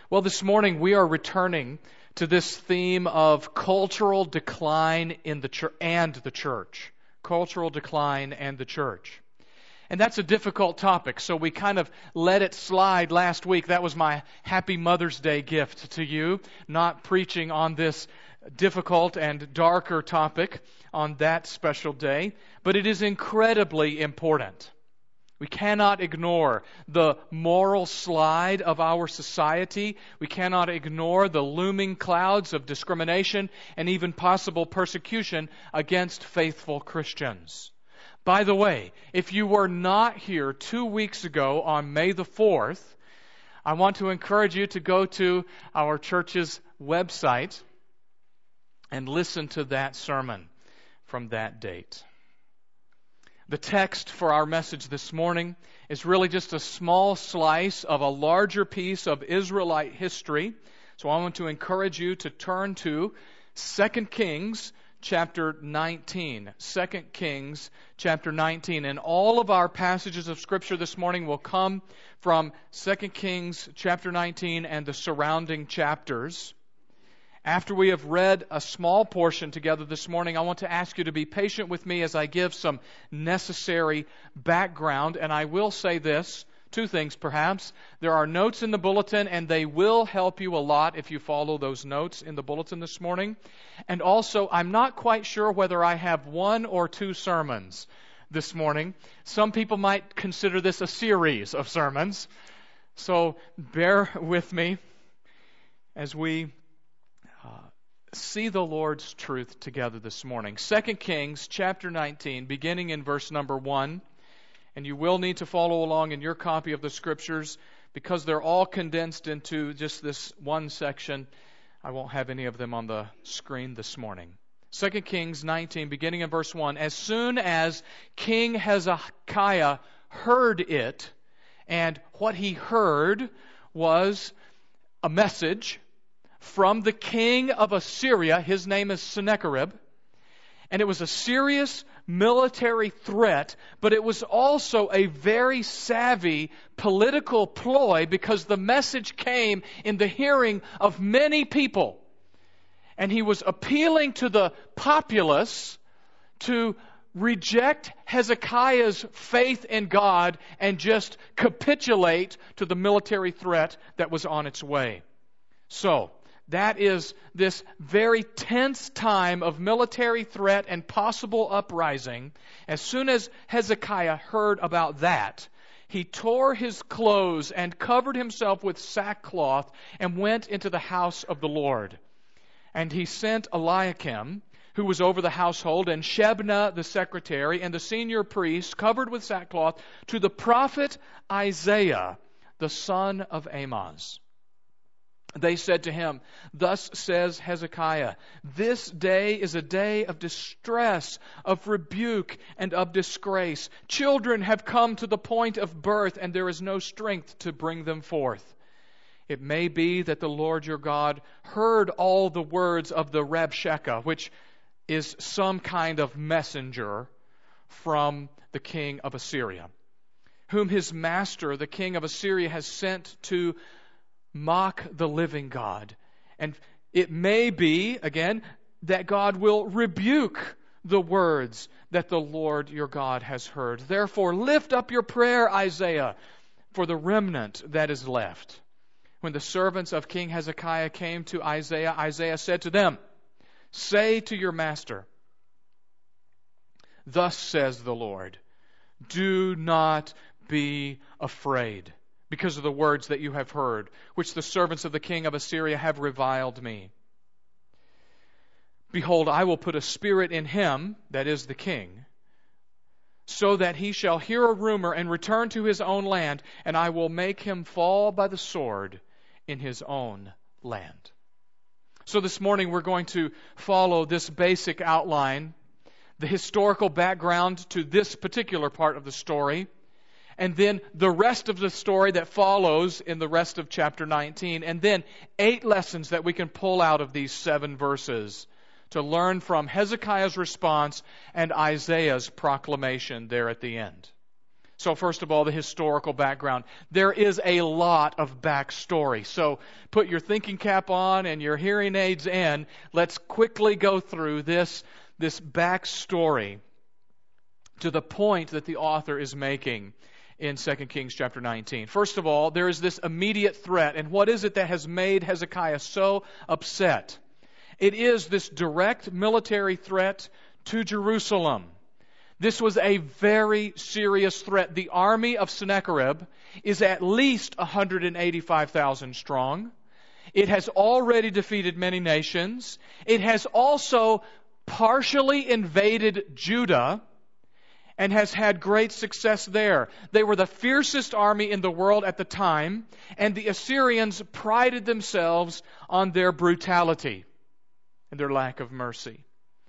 Well, this morning we are returning to this theme of cultural decline in the church and the church. Cultural decline and the church. And that's a difficult topic, so we kind of let it slide last week. That was my Happy Mother's Day gift to you, not preaching on this difficult and darker topic on that special day. But it is incredibly important. We cannot ignore the moral slide of our society. We cannot ignore the looming clouds of discrimination and even possible persecution against faithful Christians. By the way, if you were not here 2 weeks ago on May the 4th, I want to encourage you to go to our church's website and listen to that sermon from that date. The text for our message this morning is really just a small slice of a larger piece of Israelite history. So I want to encourage you to turn to 2 Kings chapter 19. 2 Kings chapter 19. And all of our passages of Scripture this morning will come from 2 Kings chapter 19 and the surrounding chapters. After we have read a small portion together this morning, I want to ask you to be patient with me as I give some necessary background. And I will say this, two things perhaps. There are notes in the bulletin, and they will help you a lot if you follow those notes in the bulletin this morning. And also, I'm not quite sure whether I have one or two sermons this morning. Some people might consider this a series of sermons. So bear with me as we see the Lord's truth together this morning. 2 Kings chapter 19, beginning in verse number 1. And you will need to follow along in your copy of the Scriptures because they're all condensed into just this one section. I won't have any of them on the screen this morning. 2 Kings 19, beginning in verse 1. As soon as King Hezekiah heard it, and what he heard was a message from the king of Assyria. His name is Sennacherib. And it was a serious military threat, but it was also a very savvy political ploy because the message came in the hearing of many people. And he was appealing to the populace to reject Hezekiah's faith in God and just capitulate to the military threat that was on its way. So, that is this very tense time of military threat and possible uprising. As soon as Hezekiah heard about that, he tore his clothes and covered himself with sackcloth and went into the house of the Lord. And he sent Eliakim, who was over the household, and Shebna the secretary, and the senior priest, covered with sackcloth, to the prophet Isaiah, the son of Amoz. They said to him, "Thus says Hezekiah, this day is a day of distress, of rebuke, and of disgrace. Children have come to the point of birth, and there is no strength to bring them forth. It may be that the Lord your God heard all the words of the Rabshakeh," which is some kind of messenger from the king of Assyria, "whom his master, the king of Assyria, has sent to mock the living God. And it may be, again, that God will rebuke the words that the Lord your God has heard. Therefore, lift up your prayer, Isaiah, for the remnant that is left." When the servants of King Hezekiah came to Isaiah, Isaiah said to them, "Say to your master, thus says the Lord, do not be afraid, because of the words that you have heard, which the servants of the king of Assyria have reviled me. Behold, I will put a spirit in him," that is the king, "so that he shall hear a rumor and return to his own land, and I will make him fall by the sword in his own land." So this morning we're going to follow this basic outline, the historical background to this particular part of the story, and then the rest of the story that follows in the rest of chapter 19, and then 8 lessons that we can pull out of these 7 verses to learn from Hezekiah's response and Isaiah's proclamation there at the end. So first of all, the historical background. There is a lot of backstory. So put your thinking cap on and your hearing aids in. Let's quickly go through this backstory to the point that the author is making in 2 Kings chapter 19. First of all, there is this immediate threat. And what is it that has made Hezekiah so upset? It is this direct military threat to Jerusalem. This was a very serious threat. The army of Sennacherib is at least 185,000 strong. It has already defeated many nations. It has also partially invaded Judah and has had great success there. They were the fiercest army in the world at the time, and the Assyrians prided themselves on their brutality and their lack of mercy.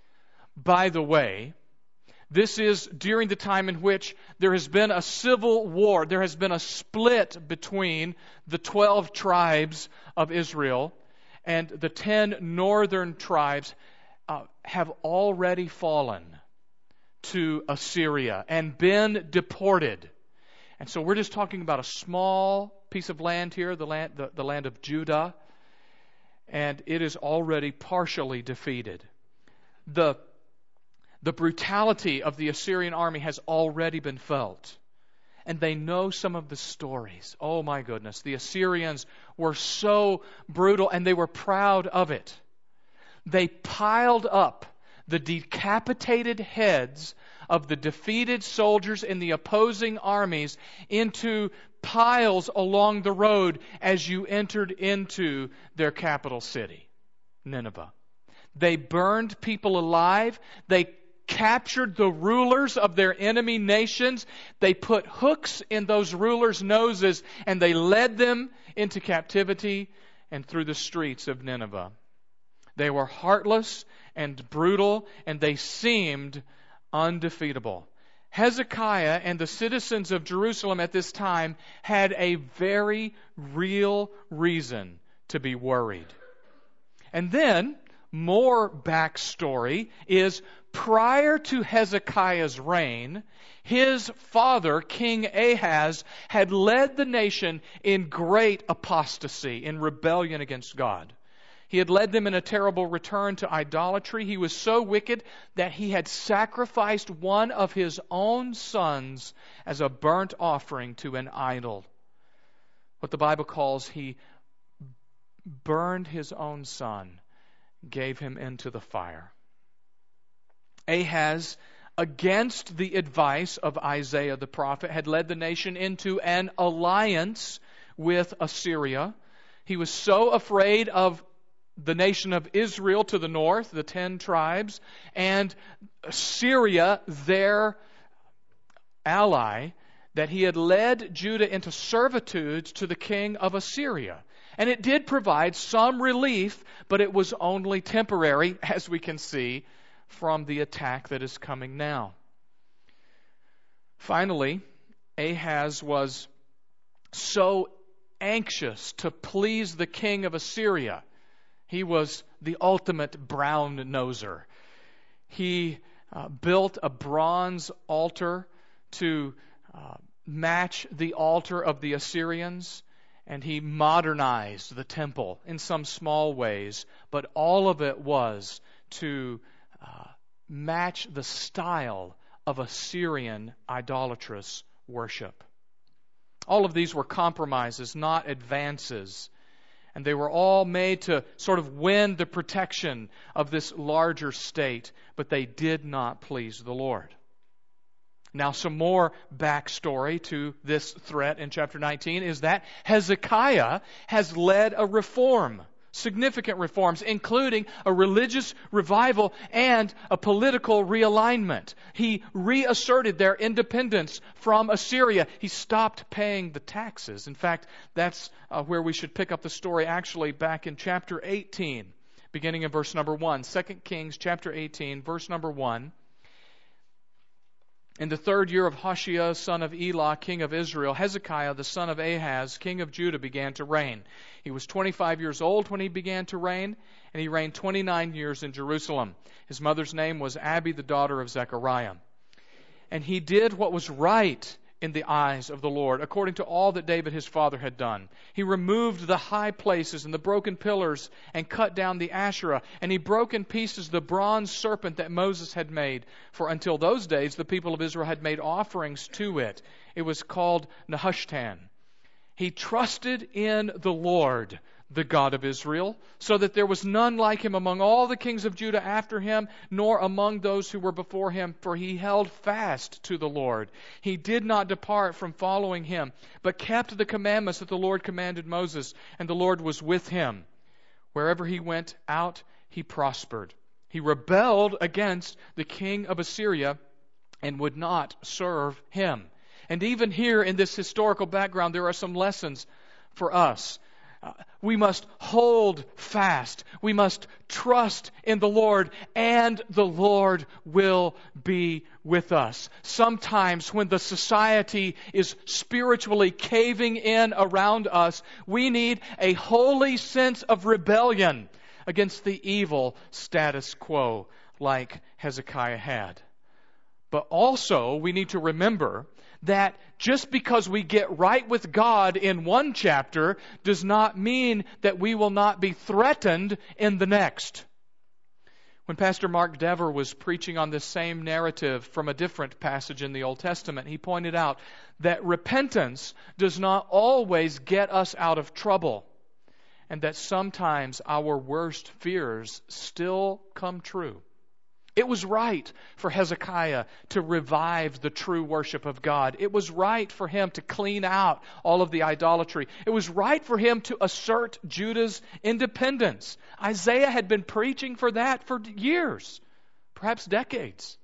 By the way, this is during the time in which there has been a civil war. There has been a split between the 12 tribes of Israel, and the 10 northern tribes have already fallen to Assyria and been deported. And so we're just talking about a small piece of land here, the land of Judah, and it is already partially defeated. The brutality of the Assyrian army has already been felt. And they know some of the stories. Oh my goodness, the Assyrians were so brutal and they were proud of it. They piled up the decapitated heads of the defeated soldiers in the opposing armies into piles along the road as you entered into their capital city, Nineveh. They burned people alive. They captured the rulers of their enemy nations. They put hooks in those rulers' noses and they led them into captivity and through the streets of Nineveh. They were heartless and brutal, and they seemed undefeatable. Hezekiah and the citizens of Jerusalem at this time had a very real reason to be worried. And then, more backstory is prior to Hezekiah's reign, his father, King Ahaz, had led the nation in great apostasy, in rebellion against God. He had led them in a terrible return to idolatry. He was so wicked that he had sacrificed one of his own sons as a burnt offering to an idol. What the Bible calls, he burned his own son, gave him into the fire. Ahaz, against the advice of Isaiah the prophet, had led the nation into an alliance with Assyria. He was so afraid of the nation of Israel to the north, the 10 tribes, and Syria, their ally, that he had led Judah into servitude to the king of Assyria. And it did provide some relief, but it was only temporary, as we can see from the attack that is coming now. Finally, Ahaz was so anxious to please the king of Assyria. He was the ultimate brown-noser. He built a bronze altar to match the altar of the Assyrians, and he modernized the temple in some small ways, but all of it was to match the style of Assyrian idolatrous worship. All of these were compromises, not advances. And they were all made to sort of win the protection of this larger state, but they did not please the Lord. Now, some more backstory to this threat in chapter 19 is that Hezekiah has led a reform, significant reforms, including a religious revival and a political realignment. He reasserted their independence from Assyria. He stopped paying the taxes. In fact, that's where we should pick up the story actually back in chapter 18, beginning in verse number 1. 2 Kings chapter 18, verse number 1. In the 3rd year of Hoshea, son of Elah, king of Israel, Hezekiah, the son of Ahaz, king of Judah, began to reign. He was 25 years old when he began to reign, and he reigned 29 years in Jerusalem. His mother's name was Abi, the daughter of Zechariah. And he did what was right in the eyes of the Lord, according to all that David his father had done. He removed the high places and the broken pillars and cut down the Asherah, and he broke in pieces the bronze serpent that Moses had made. For until those days the people of Israel had made offerings to it. It was called Nehushtan. He trusted in the Lord, the God of Israel, so that there was none like him among all the kings of Judah after him, nor among those who were before him, for he held fast to the Lord. He did not depart from following him, but kept the commandments that the Lord commanded Moses, and the Lord was with him. Wherever he went out, he prospered. He rebelled against the king of Assyria and would not serve him. And even here in this historical background, there are some lessons for us. We must hold fast. We must trust in the Lord, and the Lord will be with us. Sometimes when the society is spiritually caving in around us, we need a holy sense of rebellion against the evil status quo like Hezekiah had. But also, we need to remember that just because we get right with God in one chapter does not mean that we will not be threatened in the next. When Pastor Mark Dever was preaching on this same narrative from a different passage in the Old Testament, he pointed out that repentance does not always get us out of trouble, and that sometimes our worst fears still come true. It was right for Hezekiah to revive the true worship of God. It was right for him to clean out all of the idolatry. It was right for him to assert Judah's independence. Isaiah had been preaching for that for years, perhaps decades.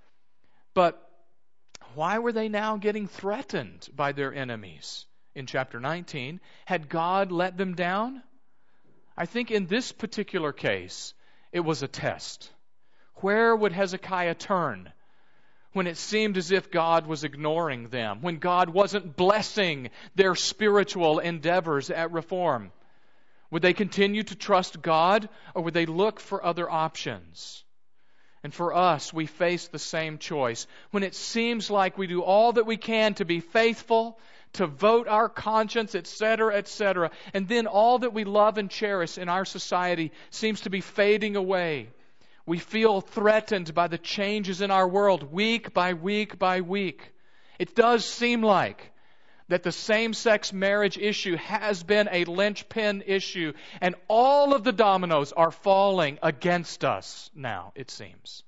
But why were they now getting threatened by their enemies? In chapter 19, had God let them down? I think in this particular case, it was a test. Where would Hezekiah turn when it seemed as if God was ignoring them, when God wasn't blessing their spiritual endeavors at reform? Would they continue to trust God, or would they look for other options? And for us, we face the same choice. When it seems like we do all that we can to be faithful, to vote our conscience, etc., and then all that we love and cherish in our society seems to be fading away. We feel threatened by the changes in our world week by week by week. It does seem like that the same-sex marriage issue has been a linchpin issue, and all of the dominoes are falling against us now, it seems.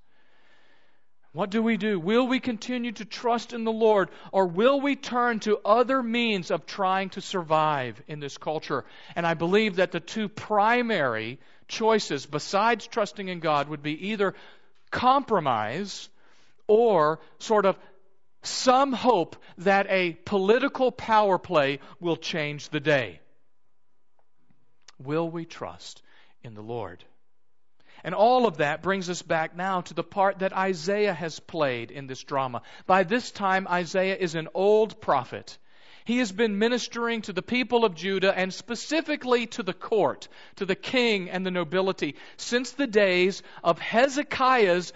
What do? Will we continue to trust in the Lord, or will we turn to other means of trying to survive in this culture? And I believe that the two primary choices, besides trusting in God, would be either compromise or sort of some hope that a political power play will change the day. Will we trust in the Lord? And all of that brings us back now to the part that Isaiah has played in this drama. By this time, Isaiah is an old prophet. He has been ministering to the people of Judah, and specifically to the court, to the king and the nobility, since the days of Hezekiah's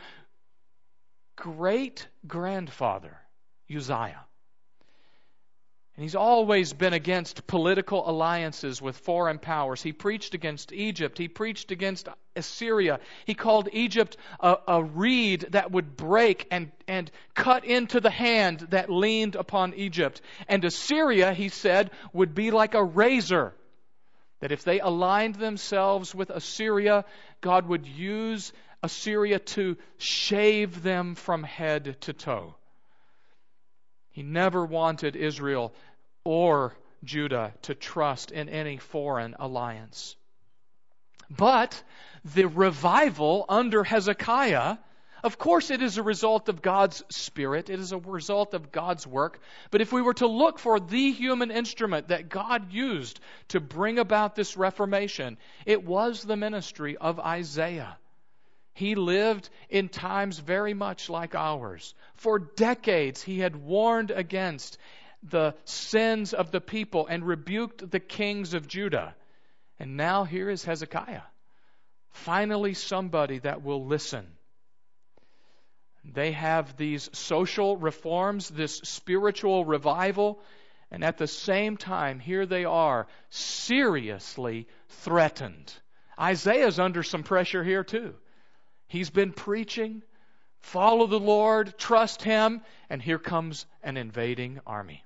great-grandfather, Uzziah. And he's always been against political alliances with foreign powers. He preached against Egypt. He preached against Assyria. He called Egypt a reed that would break and cut into the hand that leaned upon Egypt. And Assyria, he said, would be like a razor. That if they aligned themselves with Assyria, God would use Assyria to shave them from head to toe. He never wanted Israel or Judah to trust in any foreign alliance. But the revival under Hezekiah, of course it is a result of God's Spirit. It is a result of God's work. But if we were to look for the human instrument that God used to bring about this reformation, it was the ministry of Isaiah. He lived in times very much like ours. For decades, he had warned against the sins of the people and rebuked the kings of Judah. And now here is Hezekiah. Finally, somebody that will listen. They have these social reforms, this spiritual revival, and at the same time, here they are, seriously threatened. Isaiah's under some pressure here too. He's been preaching, follow the Lord, trust Him, and here comes an invading army.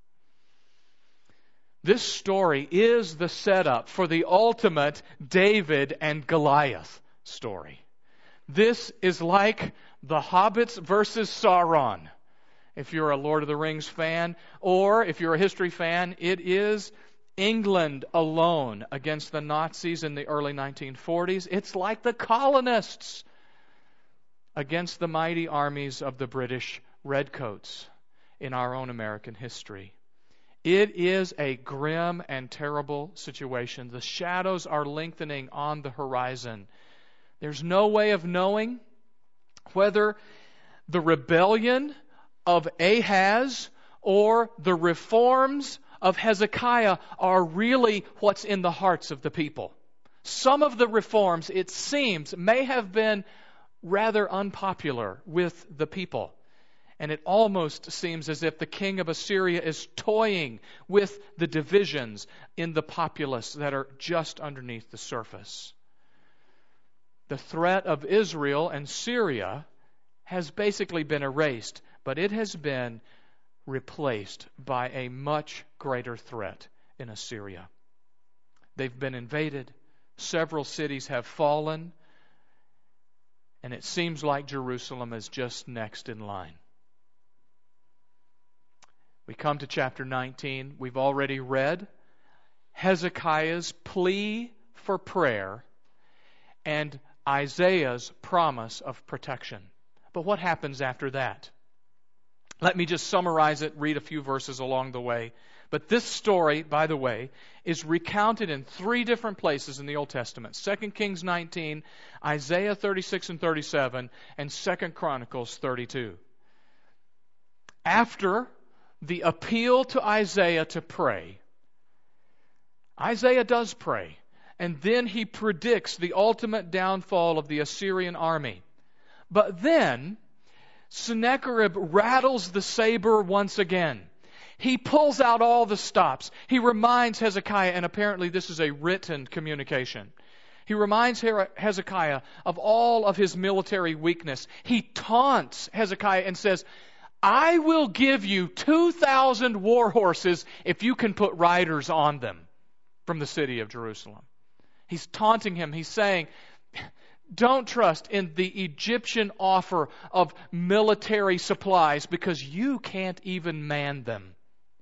This story is the setup for the ultimate David and Goliath story. This is like the Hobbits versus Sauron, if you're a Lord of the Rings fan, or if you're a history fan, it is England alone against the Nazis in the early 1940s. It's like the colonists against the mighty armies of the British Redcoats in our own American history. It is a grim and terrible situation. The shadows are lengthening on the horizon. There's no way of knowing whether the rebellion of Ahaz or the reforms of Hezekiah are really what's in the hearts of the people. Some of the reforms, it seems, may have been rather unpopular with the people. And it almost seems as if the king of Assyria is toying with the divisions in the populace that are just underneath the surface. The threat of Israel and Syria has basically been erased, but it has been replaced by a much greater threat in Assyria. They've been invaded. Several cities have fallen. And it seems like Jerusalem is just next in line. We come to chapter 19. We've already read Hezekiah's plea for prayer and Isaiah's promise of protection. But what happens after that? Let me just summarize it, read a few verses along the way. But this story, by the way, is recounted in 3 different places in the Old Testament. 2 Kings 19, Isaiah 36 and 37, and 2 Chronicles 32. After the appeal to Isaiah to pray, Isaiah does pray, and then he predicts the ultimate downfall of the Assyrian army. But then Sennacherib rattles the saber once again. He pulls out all the stops. He reminds Hezekiah, and apparently this is a written communication. He reminds Hezekiah of all of his military weakness. He taunts Hezekiah and says, I will give you 2,000 war horses if you can put riders on them from the city of Jerusalem. He's taunting him. He's saying, don't trust in the Egyptian offer of military supplies because you can't even man them.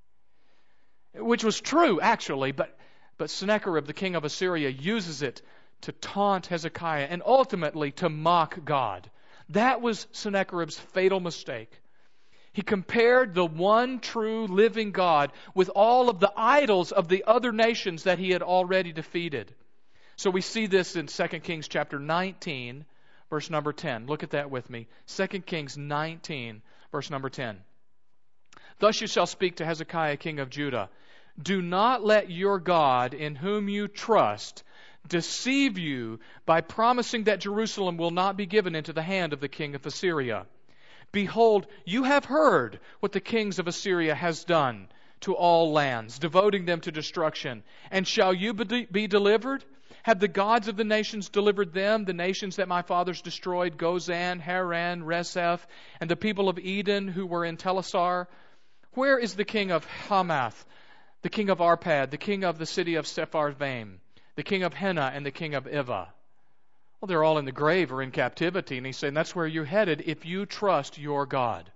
Which was true, actually, but Sennacherib, the king of Assyria, uses it to taunt Hezekiah and ultimately to mock God. That was Sennacherib's fatal mistake. He compared the one true living God with all of the idols of the other nations that he had already defeated. So we see this in 2 Kings chapter 19, verse number 10. Look at that with me. 2 Kings 19, verse number 10. Thus you shall speak to Hezekiah, king of Judah. Do not let your God, in whom you trust, deceive you by promising that Jerusalem will not be given into the hand of the king of Assyria. Behold, you have heard what the kings of Assyria has done to all lands, devoting them to destruction. And shall you be delivered? Have the gods of the nations delivered them, the nations that my fathers destroyed, Gozan, Haran, Rezeph, and the people of Eden who were in Telassar? Where is the king of Hamath, the king of Arpad, the king of the city of Sepharvaim, the king of Hena, and the king of Ivah? Well, they're all in the grave or in captivity. And he's saying that's where you're headed if you trust your God.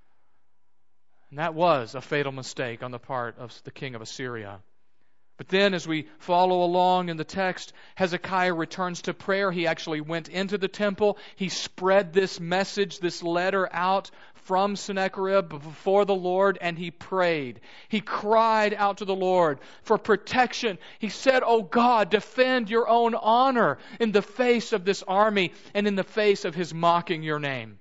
And that was a fatal mistake on the part of the king of Assyria. But then as we follow along in the text, Hezekiah returns to prayer. He actually went into the temple. He spread this message, this letter out from Sennacherib before the Lord, and he prayed. He cried out to the Lord for protection. He said, "Oh God, defend your own honor in the face of this army and in the face of his mocking your name."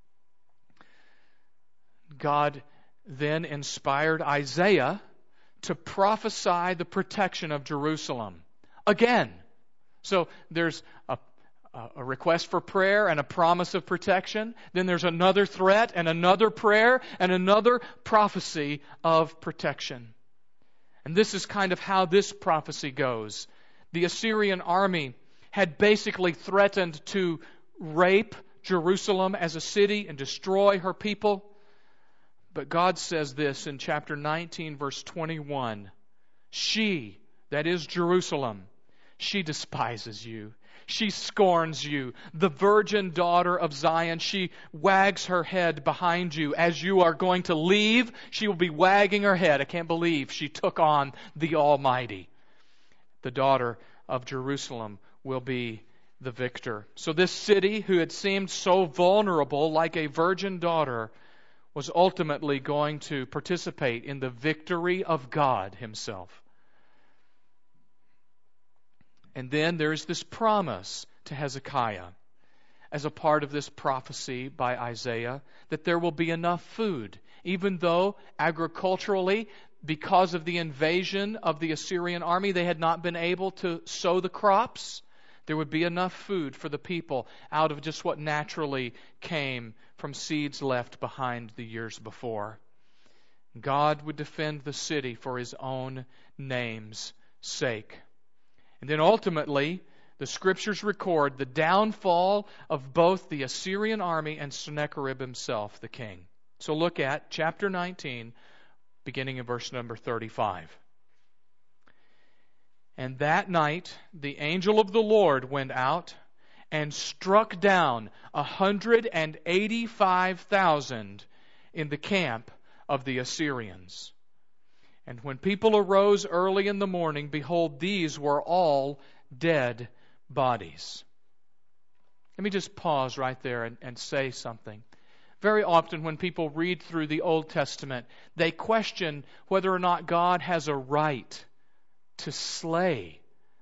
God then inspired Isaiah to prophesy the protection of Jerusalem again. So there's a a request for prayer and a promise of protection. Then there's another threat and another prayer and another prophecy of protection. And this is kind of how this prophecy goes. The Assyrian army had basically threatened to rape Jerusalem as a city and destroy her people. But God says this in chapter 19, verse 21. She, that is Jerusalem, she despises you. She scorns you. The virgin daughter of Zion, she wags her head behind you. As you are going to leave, she will be wagging her head. I can't believe she took on the Almighty. The daughter of Jerusalem will be the victor. So this city, who had seemed so vulnerable, like a virgin daughter, was ultimately going to participate in the victory of God Himself. And then there's this promise to Hezekiah, as a part of this prophecy by Isaiah, that there will be enough food, even though agriculturally, because of the invasion of the Assyrian army, they had not been able to sow the crops. There would be enough food for the people out of just what naturally came from seeds left behind the years before. God would defend the city for His own name's sake. And then ultimately, the Scriptures record the downfall of both the Assyrian army and Sennacherib himself, the king. So look at chapter 19, beginning in verse number 35. And that night the angel of the Lord went out and struck down 185,000 in the camp of the Assyrians. And when people arose early in the morning, behold, these were all dead bodies. Let me just pause right there and say something. Very often when people read through the Old Testament, they question whether or not God has a right to slay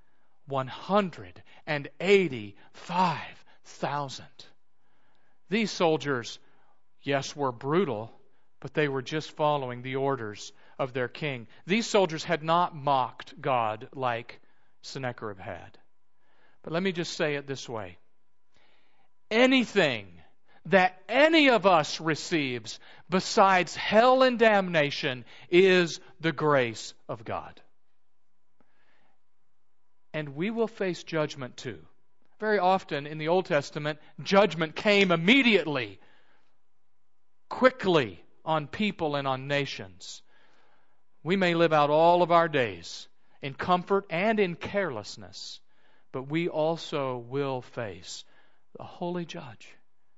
185,000. These soldiers, yes, were brutal, but they were just following the orders of their king. These soldiers had not mocked God like Sennacherib had. But let me just say it this way. Anything that any of us receives besides hell and damnation is the grace of God. And we will face judgment too. Very often in the Old Testament, judgment came immediately, quickly, on people and on nations. We may live out all of our days in comfort and in carelessness, but we also will face the holy judge.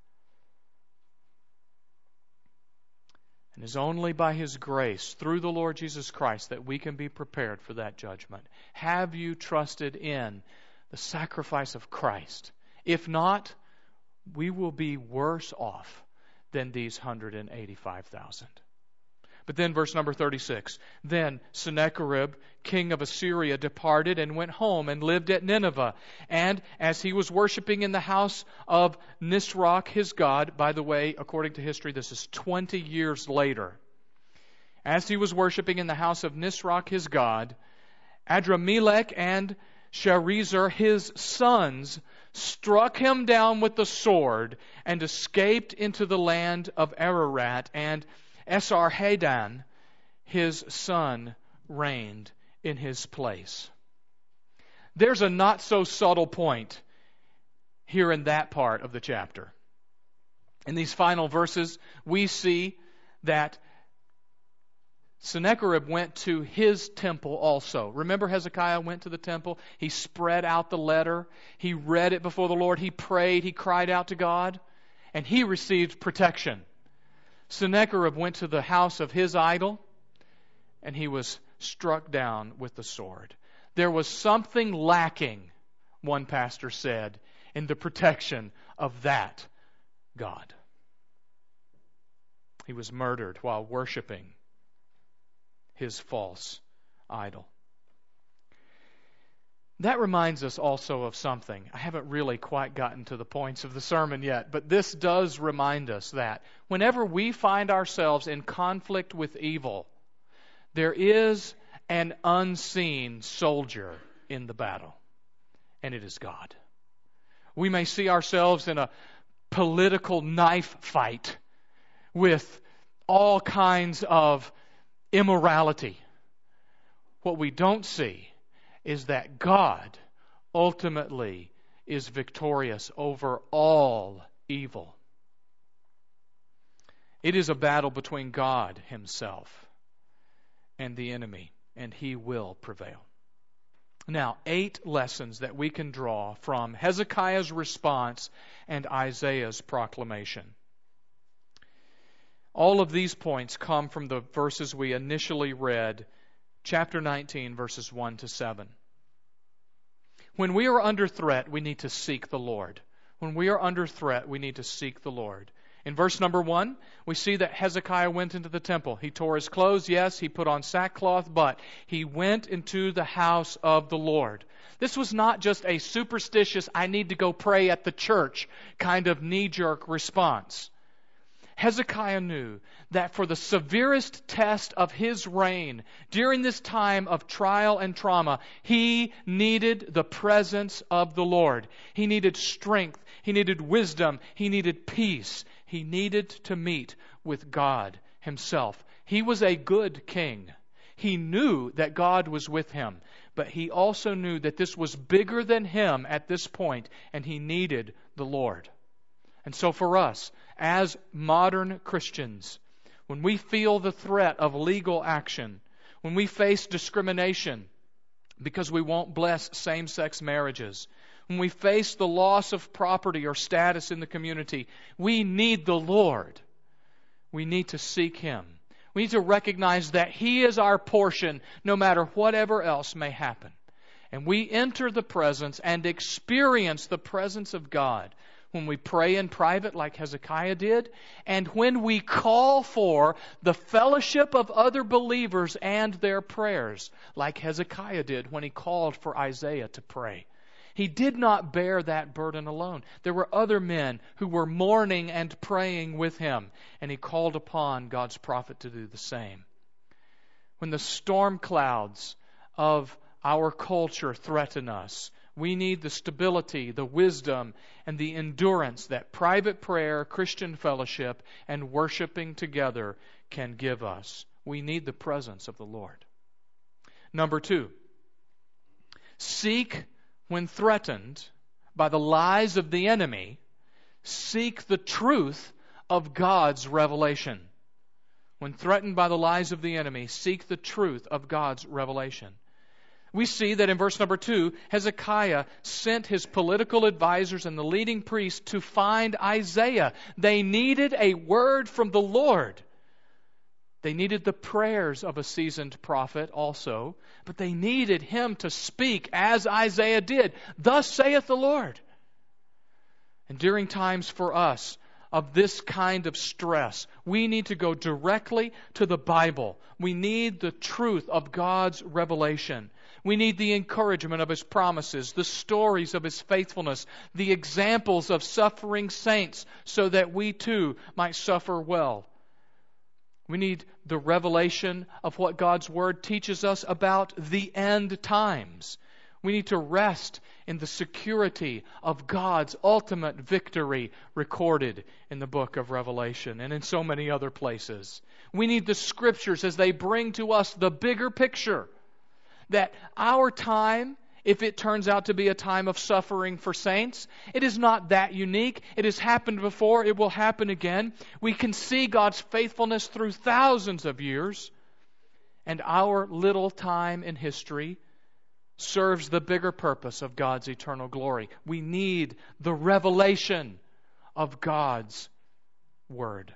And it is only by His grace, through the Lord Jesus Christ, that we can be prepared for that judgment. Have you trusted in the sacrifice of Christ? If not, we will be worse off than these 185,000. But then verse number 36, then Sennacherib, king of Assyria, departed and went home and lived at Nineveh. And as he was worshiping in the house of Nisroch, his god, by the way, according to history, this is 20 years later. As he was worshiping in the house of Nisroch, his god, Adramelech and Sharezer, his sons, struck him down with the sword and escaped into the land of Ararat, and Esarhaddon, his son, reigned in his place. There's a not so subtle point here in that part of the chapter. In these final verses, we see that Sennacherib went to his temple also. Remember, Hezekiah went to the temple. He spread out the letter. He read it before the Lord. He prayed. He cried out to God. And he received protection. Sennacherib went to the house of his idol, and he was struck down with the sword. There was something lacking, one pastor said, in the protection of that God. He was murdered while worshiping his false idol. That reminds us also of something. I haven't really quite gotten to the points of the sermon yet, but this does remind us that whenever we find ourselves in conflict with evil, there is an unseen soldier in the battle, and it is God. We may see ourselves in a political knife fight with all kinds of immorality. What we don't see is that God ultimately is victorious over all evil. It is a battle between God Himself and the enemy, and He will prevail. Now, 8 lessons that we can draw from Hezekiah's response and Isaiah's proclamation. All of these points come from the verses we initially read, chapter 19, verses 1 to 7. When we are under threat, we need to seek the Lord. When we are under threat, we need to seek the Lord. In verse number 1, we see that Hezekiah went into the temple. He tore his clothes, yes, he put on sackcloth, but he went into the house of the Lord. This was not just a superstitious, I need to go pray at the church kind of knee-jerk response. Hezekiah knew that for the severest test of his reign, during this time of trial and trauma, he needed the presence of the Lord. He needed strength. He needed wisdom. He needed peace. He needed to meet with God Himself. He was a good king. He knew that God was with him, but he also knew that this was bigger than him at this point, and he needed the Lord. And so for us, as modern Christians, when we feel the threat of legal action, when we face discrimination because we won't bless same-sex marriages, when we face the loss of property or status in the community, we need the Lord. We need to seek Him. We need to recognize that He is our portion no matter whatever else may happen. And we enter the presence and experience the presence of God when we pray in private like Hezekiah did, and when we call for the fellowship of other believers and their prayers, like Hezekiah did when he called for Isaiah to pray. He did not bear that burden alone. There were other men who were mourning and praying with him, and he called upon God's prophet to do the same. When the storm clouds of our culture threaten us, we need the stability, the wisdom, and the endurance that private prayer, Christian fellowship, and worshiping together can give us. We need the presence of the Lord. Number 2, seek when threatened by the lies of the enemy, seek the truth of God's revelation. When threatened by the lies of the enemy, seek the truth of God's revelation. We see that in verse number 2, Hezekiah sent his political advisors and the leading priests to find Isaiah. They needed a word from the Lord. They needed the prayers of a seasoned prophet also, but they needed him to speak as Isaiah did. Thus saith the Lord. And during times for us of this kind of stress, we need to go directly to the Bible. We need the truth of God's revelation. We need the encouragement of His promises, the stories of His faithfulness, the examples of suffering saints, so that we too might suffer well. We need the revelation of what God's Word teaches us about the end times. We need to rest in the security of God's ultimate victory recorded in the book of Revelation and in so many other places. We need the Scriptures as they bring to us the bigger picture that our time, if it turns out to be a time of suffering for saints, it is not that unique. It has happened before. It will happen again. We can see God's faithfulness through thousands of years, and our little time in history serves the bigger purpose of God's eternal glory. We need the revelation of God's Word.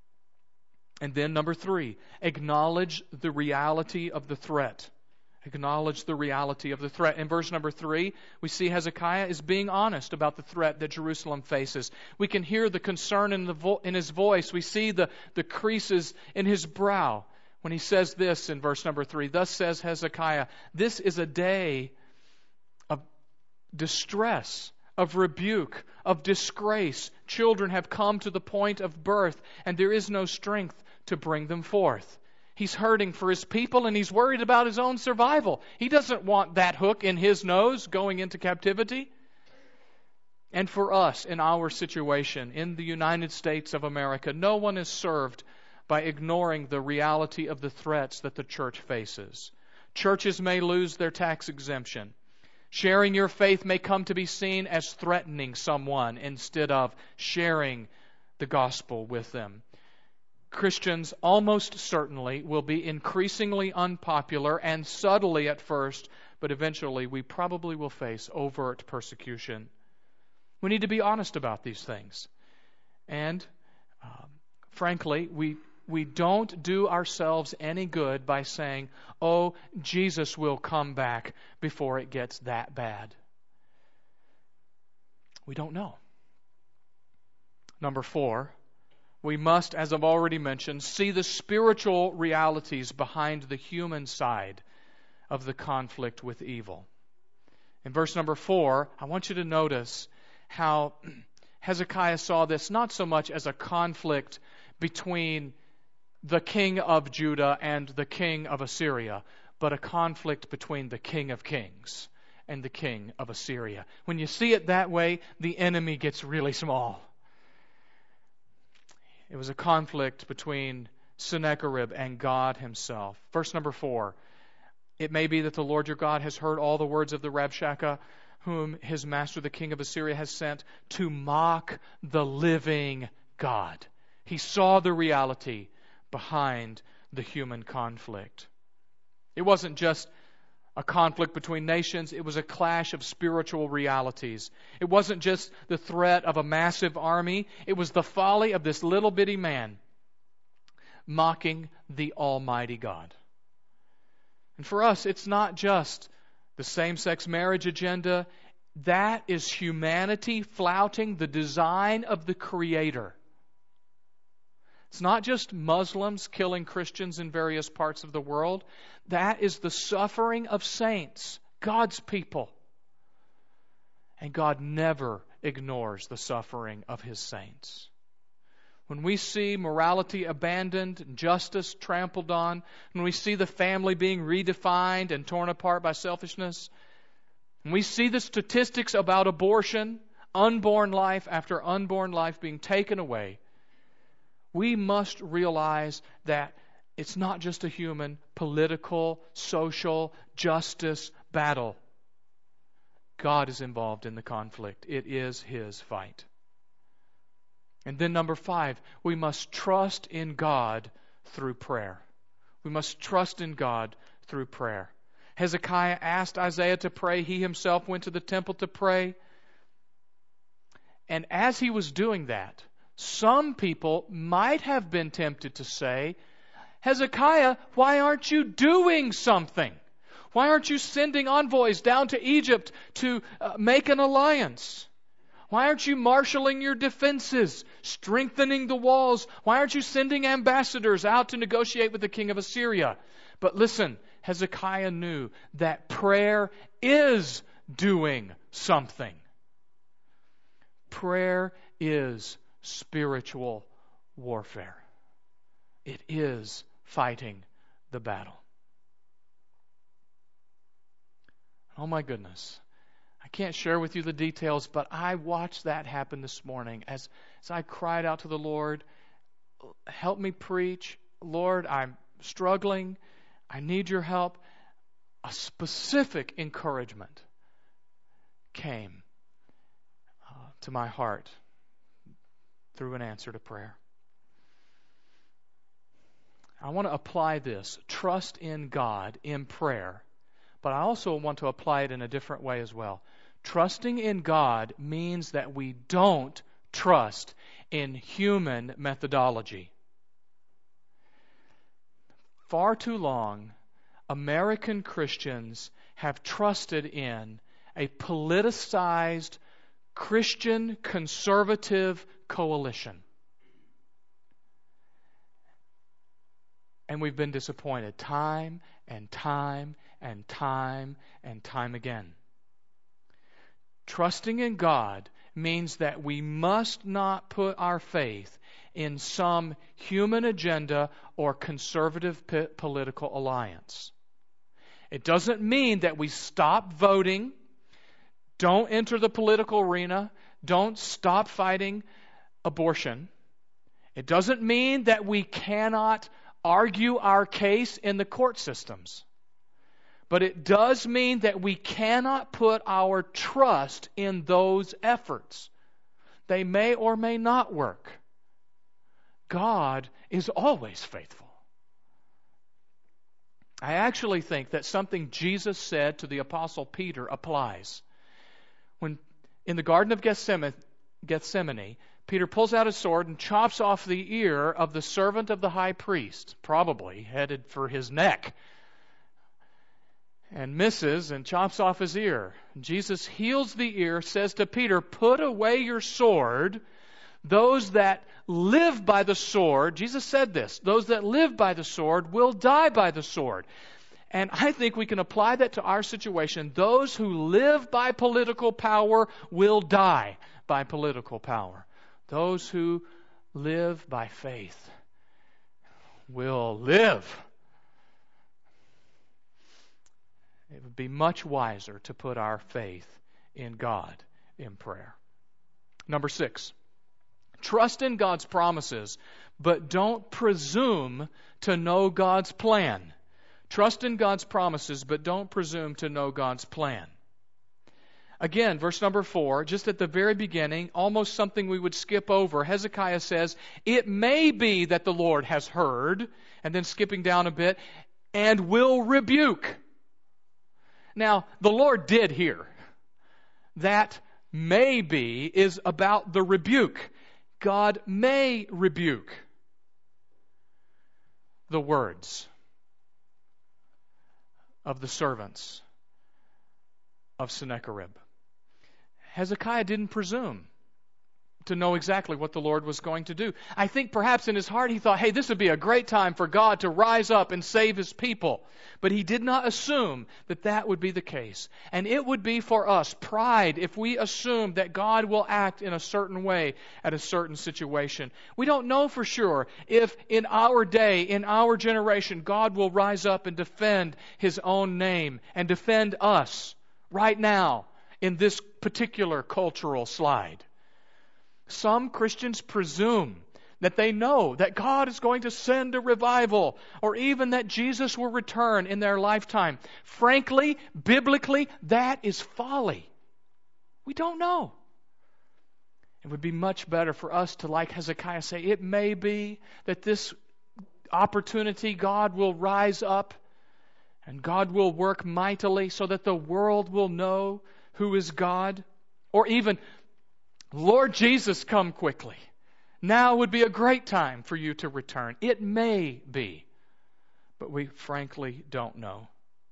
And then number 3, acknowledge the reality of the threat. Acknowledge the reality of the threat. In verse number 3, we see Hezekiah is being honest about the threat that Jerusalem faces. We can hear the concern in his voice. We see the creases in his brow when he says this in verse number 3. Thus says Hezekiah, this is a day of distress, of rebuke, of disgrace. Children have come to the point of birth, and there is no strength to bring them forth. He's hurting for his people, and he's worried about his own survival. He doesn't want that hook in his nose going into captivity. And for us, in our situation, in the United States of America, no one is served by ignoring the reality of the threats that the church faces. Churches may lose their tax exemption. Sharing your faith may come to be seen as threatening someone instead of sharing the gospel with them. Christians almost certainly will be increasingly unpopular and subtly at first, but eventually we probably will face overt persecution. We need to be honest about these things. And frankly, we don't do ourselves any good by saying, oh, Jesus will come back before it gets that bad. We don't know. Number 4, we must, as I've already mentioned, see the spiritual realities behind the human side of the conflict with evil. In verse number 4, I want you to notice how Hezekiah saw this not so much as a conflict between the king of Judah and the king of Assyria, but a conflict between the king of kings and the king of Assyria. When you see it that way, the enemy gets really small. It was a conflict between Sennacherib and God himself. Verse number 4, it may be that the Lord your God has heard all the words of the Rabshakeh, whom his master the king of Assyria has sent to mock the living God. He saw the reality behind the human conflict. It wasn't just a conflict between nations, it was a clash of spiritual realities. It wasn't just the threat of a massive army, it was the folly of this little bitty man mocking the Almighty God. And for us, it's not just the same-sex marriage agenda. That is humanity flouting the design of the Creator. It's not just Muslims killing Christians in various parts of the world. That is the suffering of saints, God's people. And God never ignores the suffering of His saints. When we see morality abandoned, justice trampled on, when we see the family being redefined and torn apart by selfishness, when we see the statistics about abortion, unborn life after unborn life being taken away, we must realize that it's not just a human, political, social, justice battle. God is involved in the conflict. It is His fight. And then number 5, we must trust in God through prayer. We must trust in God through prayer. Hezekiah asked Isaiah to pray. He himself went to the temple to pray. And as he was doing that, some people might have been tempted to say, Hezekiah, why aren't you doing something? Why aren't you sending envoys down to Egypt to make an alliance? Why aren't you marshaling your defenses, strengthening the walls? Why aren't you sending ambassadors out to negotiate with the king of Assyria? But listen, Hezekiah knew that prayer is doing something. Prayer is spiritual warfare. It is fighting the battle. Oh my goodness. I can't share with you the details, but I watched that happen this morning as I cried out to the Lord, help me preach. Lord, I'm struggling. I need your help. A specific encouragement came to my heart through an answer to prayer. I want to apply this, trust in God in prayer, but I also want to apply it in a different way as well. Trusting in God means that we don't trust in human methodology. Far too long, American Christians have trusted in a politicized Christian conservative coalition. And we've been disappointed time and time and time and time again. Trusting in God means that we must not put our faith in some human agenda or conservative political alliance. It doesn't mean that we stop voting, don't enter the political arena, don't stop fighting abortion. It doesn't mean that we cannot argue our case in the court systems. But it does mean that we cannot put our trust in those efforts. They may or may not work. God is always faithful. I actually think that something Jesus said to the Apostle Peter applies. When in the Garden of Gethsemane, Peter pulls out his sword and chops off the ear of the servant of the high priest, probably headed for his neck, and misses and chops off his ear. Jesus heals the ear, says to Peter, "Put away your sword. Those that live by the sword," Jesus said this, "those that live by the sword will die by the sword." And I think we can apply that to our situation. Those who live by political power will die by political power. Those who live by faith will live. It would be much wiser to put our faith in God in prayer. Number 6, trust in God's promises, but don't presume to know God's plan. Trust in God's promises, but don't presume to know God's plan. Again, verse number 4, just at the very beginning, almost something we would skip over. Hezekiah says, "It may be that the Lord has heard," and then skipping down a bit, "and will rebuke." Now, the Lord did hear. That may be is about the rebuke. God may rebuke the words of the servants of Sennacherib. Hezekiah didn't presume to know exactly what the Lord was going to do. I think perhaps in his heart he thought, hey, this would be a great time for God to rise up and save His people. But he did not assume that that would be the case. And it would be for us pride if we assume that God will act in a certain way at a certain situation. We don't know for sure if in our day, in our generation, God will rise up and defend His own name and defend us right now in this particular cultural slide. Some Christians presume that they know that God is going to send a revival or even that Jesus will return in their lifetime. Frankly, biblically, that is folly. We don't know. It would be much better for us to, like Hezekiah, say, it may be that this opportunity God will rise up and God will work mightily so that the world will know who is God. Or even, Lord Jesus, come quickly. Now would be a great time for you to return. It may be, but we frankly don't know.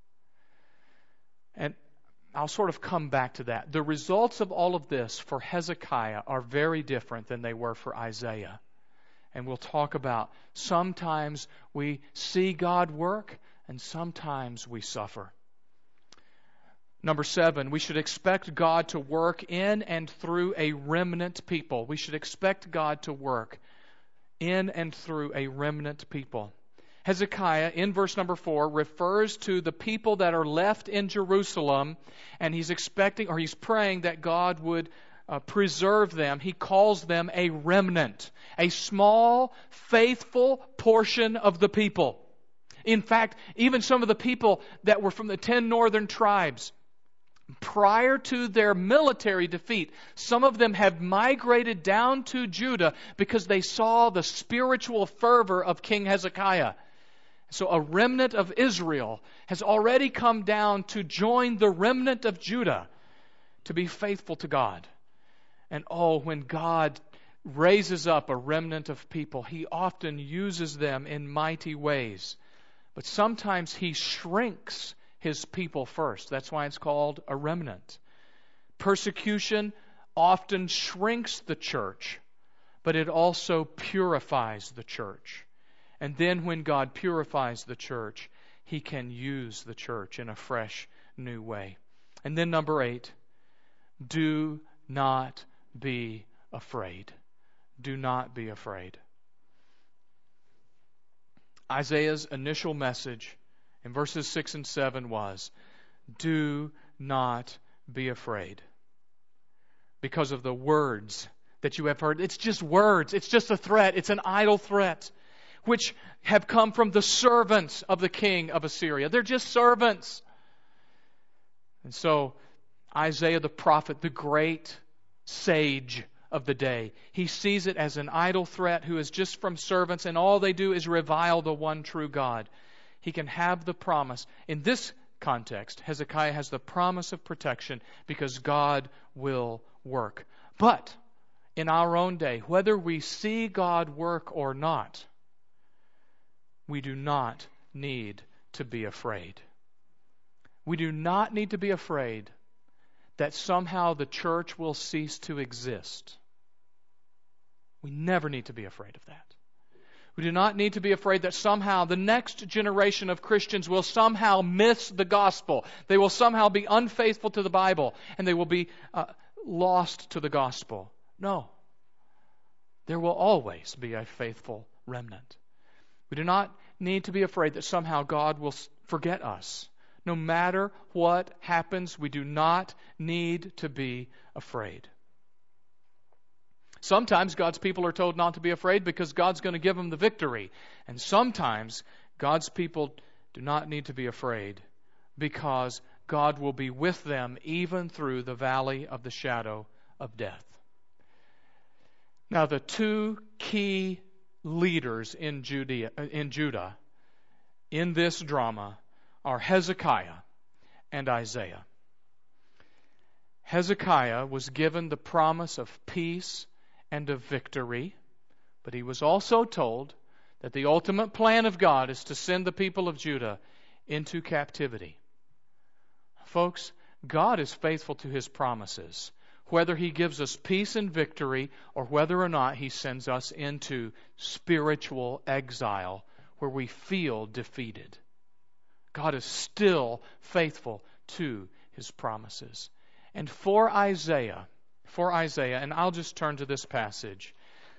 And I'll sort of come back to that. The results of all of this for Hezekiah are very different than they were for Isaiah. And we'll talk about sometimes we see God work and sometimes we suffer. Number 7, we should expect God to work in and through a remnant people. We should expect God to work in and through a remnant people. Hezekiah, in verse number 4, refers to the people that are left in Jerusalem, and he's expecting, or he's praying that God would preserve them. He calls them a remnant, a small, faithful portion of the people. In fact, even some of the people that were from the 10 northern tribes, prior to their military defeat, some of them have migrated down to Judah because they saw the spiritual fervor of King Hezekiah. So a remnant of Israel has already come down to join the remnant of Judah to be faithful to God. And when God raises up a remnant of people, He often uses them in mighty ways. But sometimes He shrinks His people first. That's why it's called a remnant. Persecution often shrinks the church, but it also purifies the church. And then when God purifies the church, He can use the church in a fresh, new way. And then number 8, do not be afraid. Do not be afraid. Isaiah's initial message in verses 6 and 7 was, do not be afraid. because of the words that you have heard. It's just words. It's just a threat. It's an idle threat, which have come from the servants of the king of Assyria. They're just servants. And so Isaiah the prophet, the great sage of the day, he sees it as an idle threat who is just from servants, and all they do is revile the one true God. He can have the promise. In this context, Hezekiah has the promise of protection because God will work. But in our own day, whether we see God work or not, we do not need to be afraid. We do not need to be afraid that somehow the church will cease to exist. We never need to be afraid of that. We do not need to be afraid that somehow the next generation of Christians will somehow miss the gospel. They will somehow be unfaithful to the Bible, and they will be lost to the gospel. No. There will always be a faithful remnant. We do not need to be afraid that somehow God will forget us. No matter what happens, we do not need to be afraid. Sometimes God's people are told not to be afraid because God's going to give them the victory. And sometimes God's people do not need to be afraid because God will be with them even through the valley of the shadow of death. Now, the two key leaders in Judah in this drama are Hezekiah and Isaiah. Hezekiah was given the promise of peace and of victory, but he was also told that the ultimate plan of God is to send the people of Judah into captivity. Folks, God is faithful to His promises, whether He gives us peace and victory or whether or not He sends us into spiritual exile where we feel defeated. God is still faithful to His promises. And for Isaiah, and I'll just turn to this passage,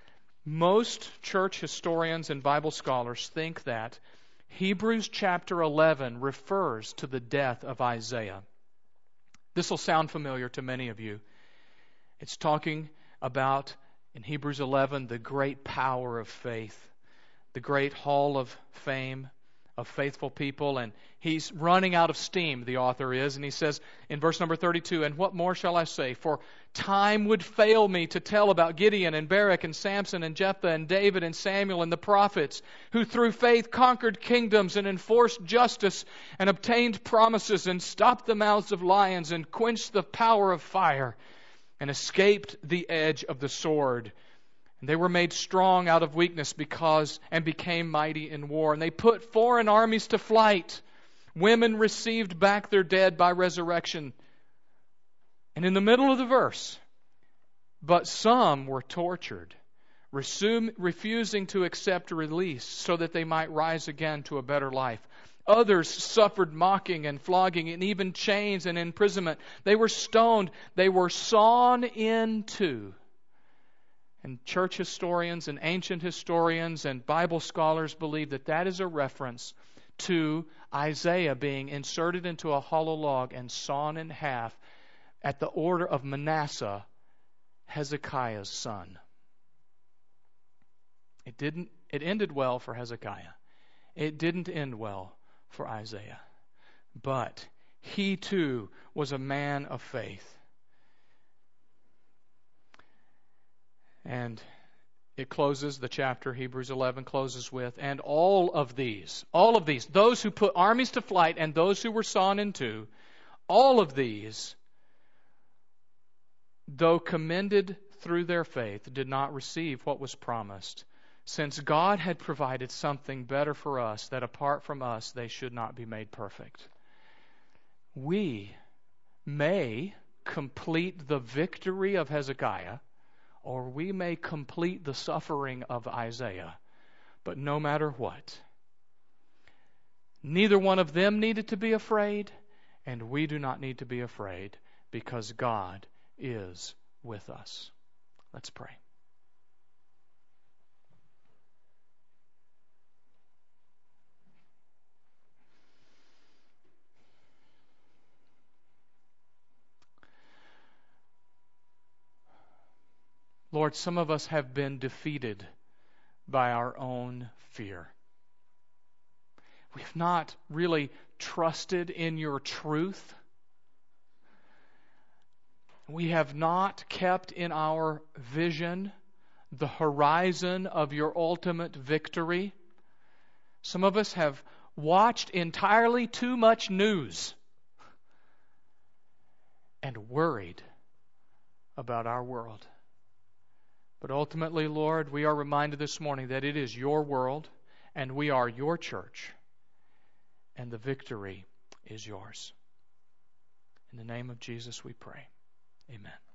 most church historians and Bible scholars think that Hebrews chapter 11 refers to the death of Isaiah. This will sound familiar to many of you. It's talking about, in Hebrews 11, the great power of faith, the great hall of fame of faithful people, and he's running out of steam, the author is, and he says in verse number 32, "And what more shall I say? For time would fail me to tell about Gideon and Barak and Samson and Jephthah and David and Samuel and the prophets, who through faith conquered kingdoms and enforced justice and obtained promises and stopped the mouths of lions and quenched the power of fire and escaped the edge of the sword. And they were made strong out of weakness and became mighty in war. And they put foreign armies to flight. Women received back their dead by resurrection." And in the middle of the verse, "But some were tortured, refusing to accept release so that they might rise again to a better life. Others suffered mocking and flogging and even chains and imprisonment. They were stoned. They were sawn in two." And church historians and ancient historians and Bible scholars believe that that is a reference to Isaiah being inserted into a hollow log and sawn in half at the order of Manasseh, Hezekiah's son. It ended well for Hezekiah. It didn't end well for Isaiah. But he too was a man of faith. And it closes, the chapter, Hebrews 11 closes with, "And all of these, those who put armies to flight and those who were sawn in two, all of these, though commended through their faith, did not receive what was promised, since God had provided something better for us, that apart from us they should not be made perfect." We may complete the victory of Hezekiah, or we may complete the suffering of Isaiah. But no matter what, neither one of them needed to be afraid, and we do not need to be afraid because God is with us. Let's pray. Lord, some of us have been defeated by our own fear. We've not really trusted in your truth. We have not kept in our vision the horizon of your ultimate victory. Some of us have watched entirely too much news and worried about our world. But ultimately, Lord, we are reminded this morning that it is your world and we are your church, and the victory is yours. In the name of Jesus we pray. Amen.